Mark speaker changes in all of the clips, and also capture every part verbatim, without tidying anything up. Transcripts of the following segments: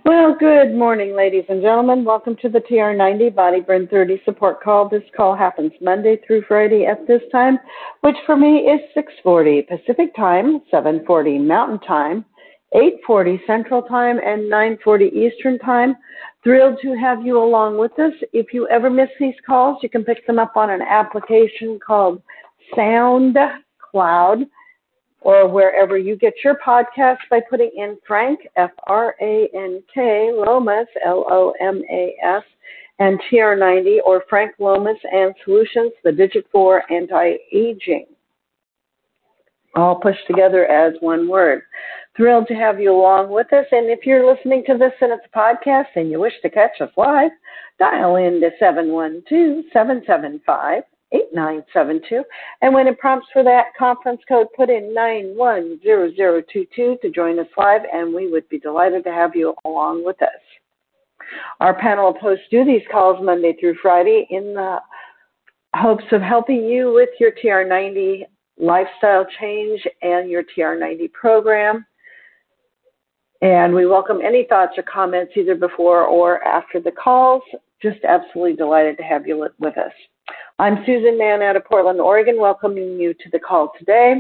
Speaker 1: Well, good morning, ladies and gentlemen. Welcome to the T R ninety Body Burn thirty support call. This call happens Monday through Friday at this time, which for me is six forty Pacific Time, seven forty Mountain Time, eight forty Central Time, and nine forty Eastern Time. Thrilled to have you along with us. If you ever miss these calls, you can pick them up on an application called SoundCloud, or wherever you get your podcast by putting in Frank, F R A N K, Lomas, L O M A S, and T R ninety, or Frank Lomas and Solutions, the Digit four Anti-Aging, all pushed together as one word. Thrilled to have you along with us, and if you're listening to this and it's a podcast and you wish to catch us live, dial in to seven one two, seven seven five, eight nine seven two, and when it prompts for that conference code, put in nine one zero zero two two to join us live, and we would be delighted to have you along with us. Our panel of hosts do these calls Monday through Friday in the hopes of helping you with your T R ninety lifestyle change and your T R ninety program. And we welcome any thoughts or comments either before or after the calls. Just absolutely delighted to have you with us. I'm Susan Mann out of Portland, Oregon, welcoming you to the call today.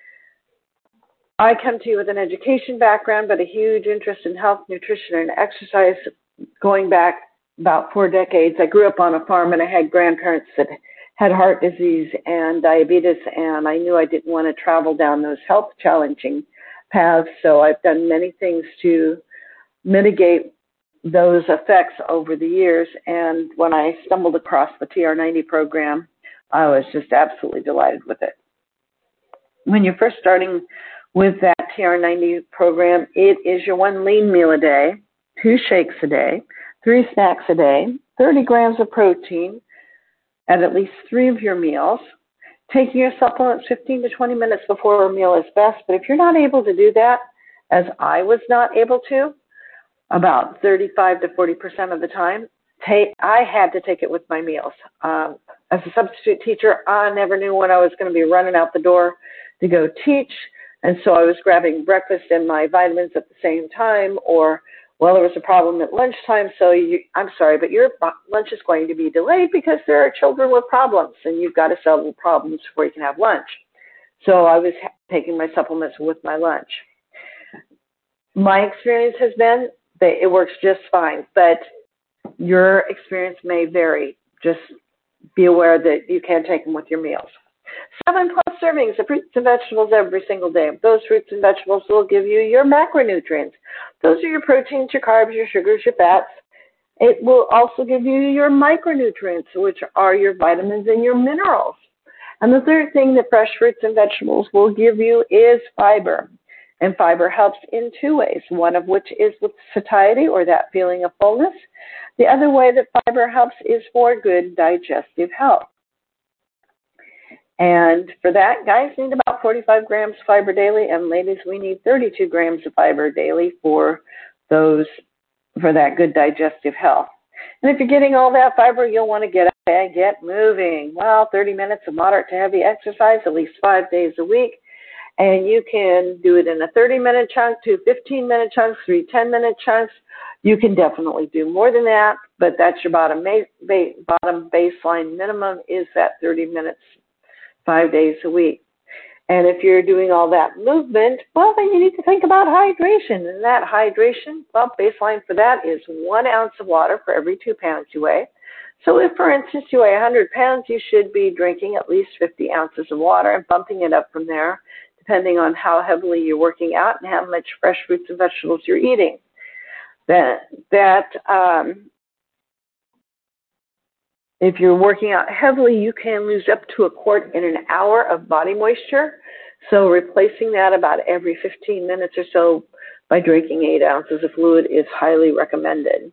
Speaker 1: I come to you with an education background, but a huge interest in health, nutrition, and exercise going back about four decades. I grew up on a farm, and I had grandparents that had heart disease and diabetes, and I knew I didn't want to travel down those health challenging paths, so I've done many things to mitigate those effects over the years, and when I stumbled across the T R ninety program, I was just absolutely delighted with it. When you're first starting with that T R ninety program, it is your one lean meal a day, two shakes a day, three snacks a day, thirty grams of protein at at least three of your meals. Taking your supplements fifteen to twenty minutes before a meal is best, but if you're not able to do that, as I was not able to, about thirty-five to forty percent of the time, take, I had to take it with my meals. Um, as a substitute teacher, I never knew when I was going to be running out the door to go teach, and so I was grabbing breakfast and my vitamins at the same time, or, well, there was a problem at lunchtime, so you, I'm sorry, but your lunch is going to be delayed because there are children with problems, and you've got to solve the problems before you can have lunch. So I was taking my supplements with my lunch. My experience has been that it works just fine, but your experience may vary. Just be aware that you can take them with your meals. Seven plus servings of fruits and vegetables every single day. Those fruits and vegetables will give you your macronutrients. Those are your proteins, your carbs, your sugars, your fats. It will also give you your micronutrients, which are your vitamins and your minerals. And the third thing that fresh fruits and vegetables will give you is fiber. And fiber helps in two ways, one of which is with satiety, or that feeling of fullness. The other way that fiber helps is for good digestive health. And for that, guys need about forty-five grams of fiber daily, and ladies, we need thirty-two grams of fiber daily for those, for that good digestive health. And if you're getting all that fiber, you'll want to get up and get moving. Well, thirty minutes of moderate to heavy exercise, at least five days a week. And you can do it in a thirty-minute chunk, two fifteen-minute chunks, three ten-minute chunks. You can definitely do more than that, but that's your bottom, bottom baseline minimum is that thirty minutes, five days a week. And if you're doing all that movement, well, then you need to think about hydration. And that hydration, well, baseline for that is one ounce of water for every two pounds you weigh. So if, for instance, you weigh one hundred pounds, you should be drinking at least fifty ounces of water and bumping it up from there, depending on how heavily you're working out and how much fresh fruits and vegetables you're eating. That, that um, if you're working out heavily, you can lose up to a quart in an hour of body moisture. So replacing that about every fifteen minutes or so by drinking eight ounces of fluid is highly recommended.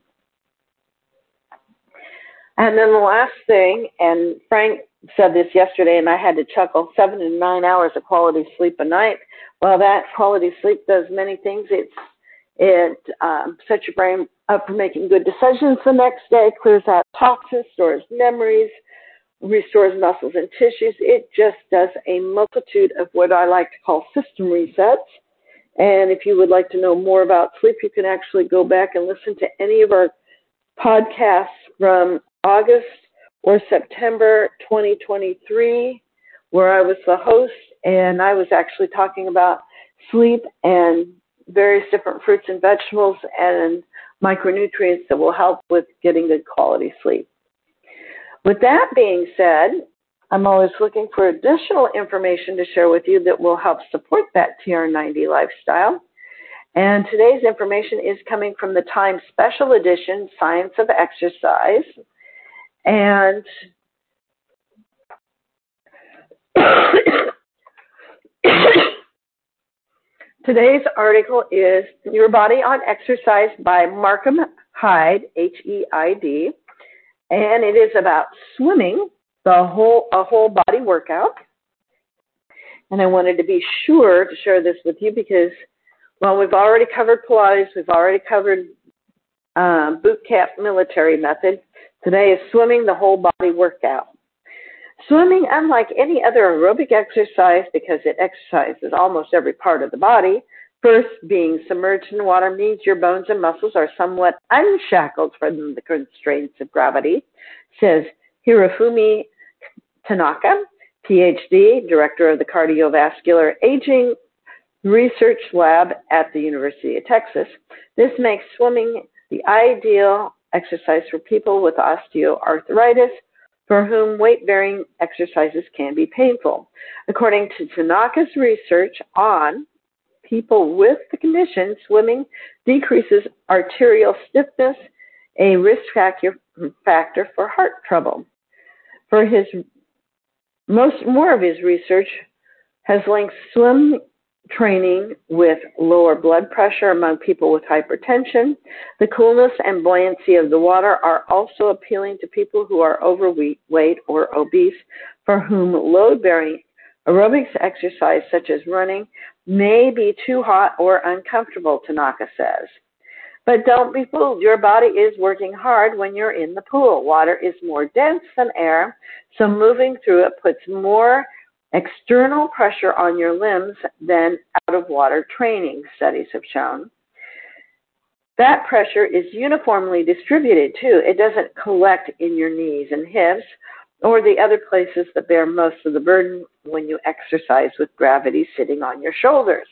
Speaker 1: And then the last thing, and Frank said this yesterday, and I had to chuckle, seven to nine hours of quality sleep a night. Well, that quality sleep does many things. It's, it um, sets your brain up for making good decisions the next day, clears out toxins, stores memories, restores muscles and tissues. It just does a multitude of what I like to call system resets. And if you would like to know more about sleep, you can actually go back and listen to any of our podcasts from August or September twenty twenty-three, where I was the host, and I was actually talking about sleep and various different fruits and vegetables and micronutrients that will help with getting good quality sleep. With that being said, I'm always looking for additional information to share with you that will help support that T R ninety lifestyle. And today's information is coming from the Time Special Edition, Science of Exercise. And today's article is Your Body on Exercise by Markham Hyde, H E I D. And it is about swimming, the whole a whole body workout. And I wanted to be sure to share this with you because, well, we've already covered Pilates, we've already covered uh, boot camp military method. Today is swimming, the whole body workout. Swimming, unlike any other aerobic exercise, because it exercises almost every part of the body, first, being submerged in water means your bones and muscles are somewhat unshackled from the constraints of gravity, says Hirofumi Tanaka, P H D, Director of the Cardiovascular Aging Research Lab at the University of Texas. This makes swimming the ideal exercise for people with osteoarthritis, for whom weight-bearing exercises can be painful. According to Tanaka's research on people with the condition, swimming decreases arterial stiffness, a risk factor, factor for heart trouble. For his most more of his research has linked swim training with lower blood pressure among people with hypertension. The coolness and buoyancy of the water are also appealing to people who are overweight or obese, for whom load-bearing aerobics exercise such as running may be too hot or uncomfortable, Tanaka says. But don't be fooled. Your body is working hard when you're in the pool. Water is more dense than air, so moving through it puts more external pressure on your limbs than out-of-water training, studies have shown. That pressure is uniformly distributed, too. It doesn't collect in your knees and hips or the other places that bear most of the burden when you exercise with gravity sitting on your shoulders.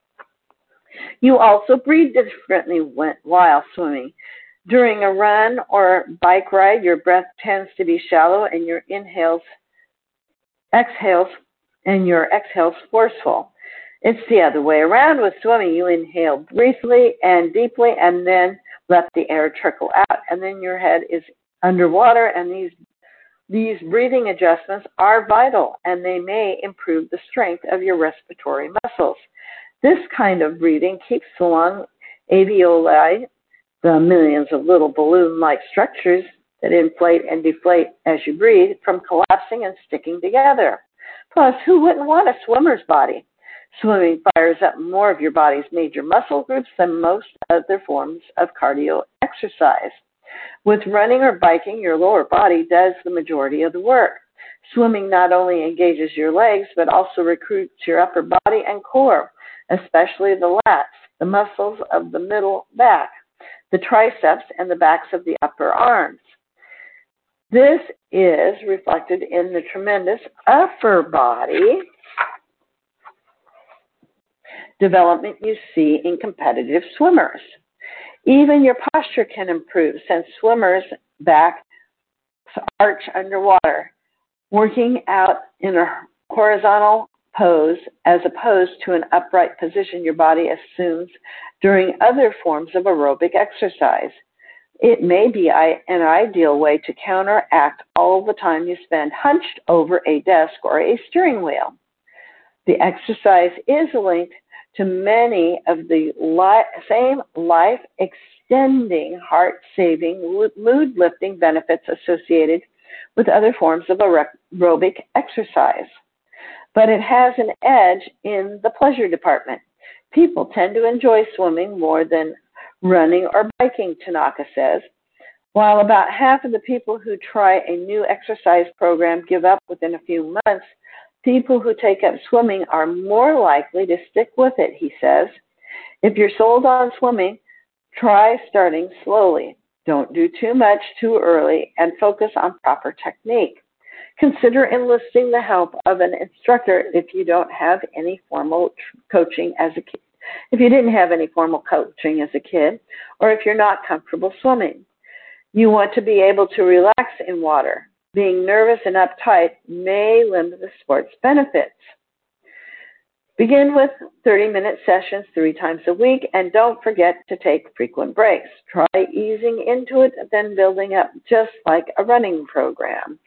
Speaker 1: You also breathe differently while swimming. During a run or bike ride, your breath tends to be shallow and your inhales, exhales, and your exhales forceful. It's the other way around with swimming. You inhale briefly and deeply and then let the air trickle out, and then your head is underwater, and these these breathing adjustments are vital, and they may improve the strength of your respiratory muscles. This kind of breathing keeps the lung alveoli, the millions of little balloon-like structures that inflate and deflate as you breathe, from collapsing and sticking together. Plus, who wouldn't want a swimmer's body? Swimming fires up more of your body's major muscle groups than most other forms of cardio exercise. With running or biking, your lower body does the majority of the work. Swimming not only engages your legs, but also recruits your upper body and core, especially the lats, the muscles of the middle back, the triceps, and the backs of the upper arms. This is reflected in the tremendous upper body development you see in competitive swimmers. Even your posture can improve since swimmers' backs arch underwater, working out in a horizontal pose as opposed to an upright position your body assumes during other forms of aerobic exercise. It may be an ideal way to counteract all the time you spend hunched over a desk or a steering wheel. The exercise is linked to many of the li- same life-extending, heart-saving, mood-lifting benefits associated with other forms of aerobic exercise. But it has an edge in the pleasure department. People tend to enjoy swimming more than running or biking, Tanaka says. While about half of the people who try a new exercise program give up within a few months, people who take up swimming are more likely to stick with it, he says. If you're sold on swimming, try starting slowly. Don't do too much too early and focus on proper technique. Consider enlisting the help of an instructor if you don't have any formal coaching as a kid, if you didn't have any formal coaching as a kid, or if you're not comfortable swimming. You want to be able to relax in water. Being nervous and uptight may limit the sport's benefits. Begin with thirty-minute sessions three times a week, and don't forget to take frequent breaks. Try easing into it, then building up, just like a running program.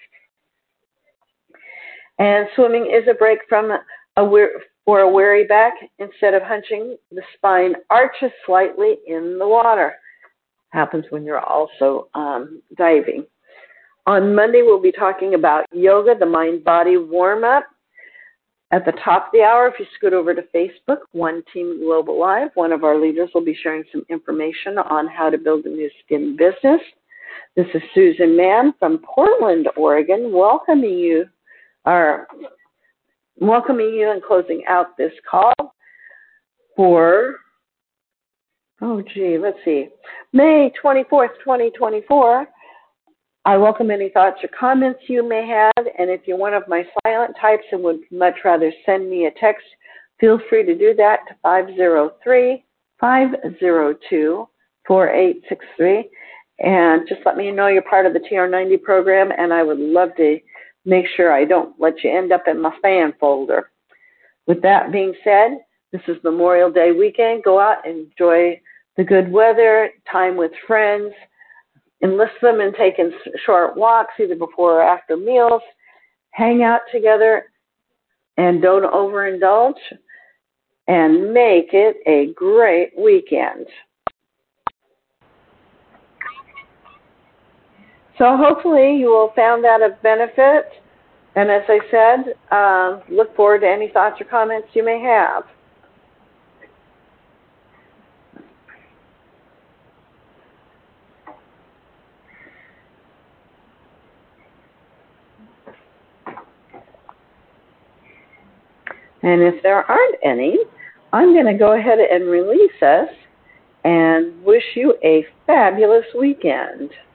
Speaker 1: And swimming is a break from a wear, for a weary back. Instead of hunching, the spine arches slightly in the water. Happens when you're also um, diving. On Monday, we'll be talking about yoga, the mind-body warm-up. At the top of the hour, if you scoot over to Facebook, One Team Global Live, one of our leaders will be sharing some information on how to build a new skin business. This is Susan Mann from Portland, Oregon, welcoming you, or welcoming you and closing out this call for, oh gee, let's see, May twenty-fourth, twenty twenty-four. I welcome any thoughts or comments you may have, and if you're one of my silent types and would much rather send me a text, feel free to do that to five oh three, five oh two, four eight six three, and just let me know you're part of the T R ninety program, and I would love to make sure I don't let you end up in my spam folder. With that being said, this is Memorial Day weekend. Go out and enjoy the good weather, time with friends. Enlist them in taking short walks, either before or after meals. Hang out together and don't overindulge. And make it a great weekend. So hopefully you will found that of benefit. And as I said, uh, look forward to any thoughts or comments you may have. And if there aren't any, I'm going to go ahead and release us and wish you a fabulous weekend.